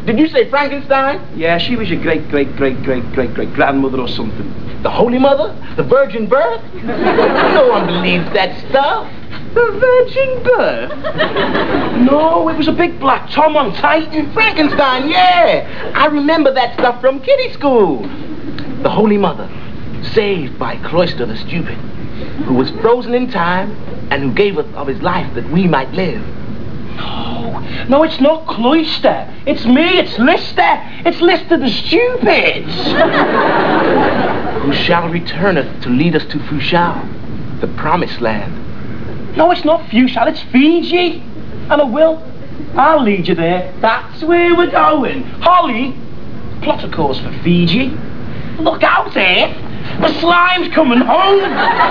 Did you say Frankenstein? Yeah, she was your great-great-great-great-great-great-grandmother or something. The Holy Mother? The Virgin Birth? No one believes that stuff. The Virgin Birth? No, it was a big black Tom on Titan. Frankenstein, yeah. I remember that stuff from kiddie school. The Holy Mother, saved by Cloister the Stupid, who was frozen in time and who gave us of his life that we might live. No, it's not Cloister. It's me, it's Lister. It's Lister the Stupid. Who shall returneth to lead us to Fushal, the promised land. No, it's not Fushal, it's Fiji. And I'll lead you there. That's where we're going. Holly, plot a course for Fiji. Look out, eh? The slime's coming home.